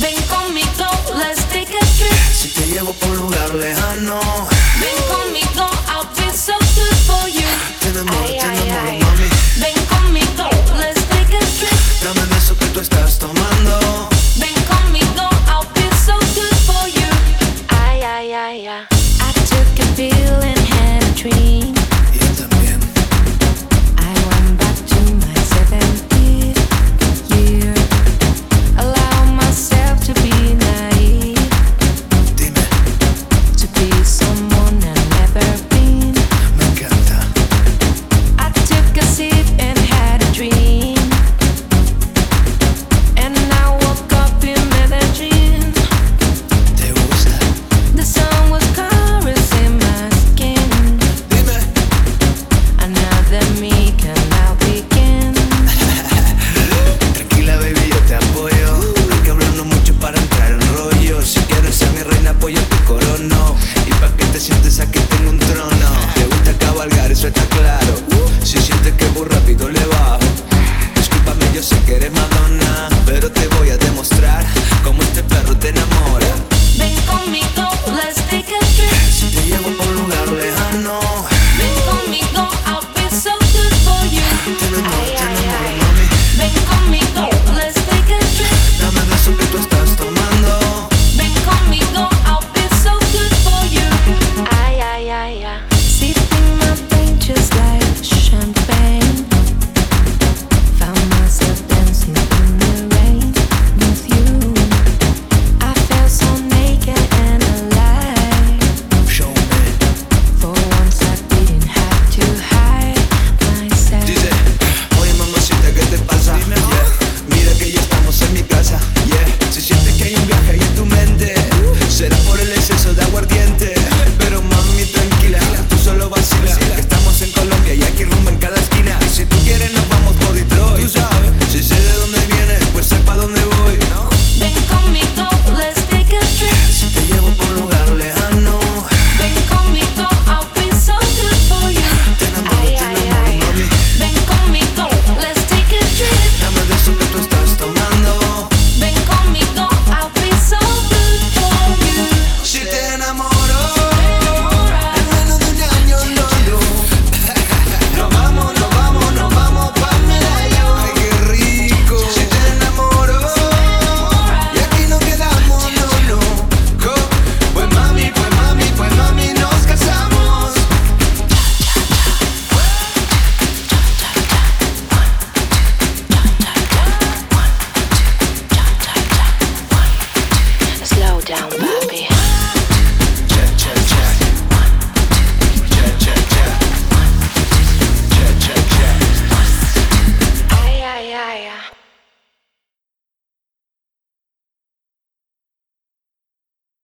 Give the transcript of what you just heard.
Ven conmigo, let's take a trip. Si te llevo por un lugar lejano, ven conmigo, I'll be so good for you. te enamoro, mami. Ven conmigo, let's take a trip. Dame eso que tú estás tomando. Ven conmigo, I'll be so good for you. Ay, ay, ay, ay. I took a pill and had a dream. Y yo también. I went back to my 17th year. Allow myself to be naive, Dime, to be someone I've never been. me encanta. I took a sip and had a dream, and I woke up in Medellin. ¿Te gusta? The sun was caressing my skin. Dime. Another me can now begin. Tranquila, baby, yo te apoyo. No hay que hablarnos mucho para entrar en rollo. Si quieres ser mi reina, apoyo tu corono. Y pa' que te sientes aquí tengo un trono. Te gusta cabalgar, eso está claro. Si sientes que voy rápido, le bajo. Discúlpame, yo sé que eres Madonna, pero te voy a demostrar cómo este perro te enamora. Ven conmigo, let's take a trip. Si te llevo por un lugar lejano, Ven conmigo, I'll be so good for you. te enamoro, Ay. mami. Ven conmigo, let's take a trip. Dame de eso que tú estás tomando. Ven conmigo, I'll be so good for you. Ay, ay, ay, ay. Sipping my pain just like champagne. Found myself dancing in the rain with you. I felt so naked and alive. Show me. For once I didn't have to hide myself. Dice, oye mamacita, ¿qué te pasa? Yeah. Mira que ya estamos en mi casa. Yeah. Si sientes que hay un viaje ahí en tu mente, será por el exceso de aguardiente. Pero mami, tranquila, tú solo vacila. Que estamos en Colombia y aquí rumba en cada esquina. Y si tú quieres nos vamos por Detroit. Tú sabes, si sé de dónde vienes, pues sé pa' dónde voy. Ven conmigo, let's take a trip. Si te llevo por un lugar lejano, Ven conmigo, I'll be so good for you. te enamoro, mami. Ven conmigo, let's take a trip. Dame de eso que tú estás tomando. Ven conmigo, I'll be so good for you. Si te enamoro, en menos de un año, no. Nos vamos pa' Medellín. Ay, qué rico. Si te enamoro, y aquí nos quedamos, no. Pues mami, nos casamos. Slow down.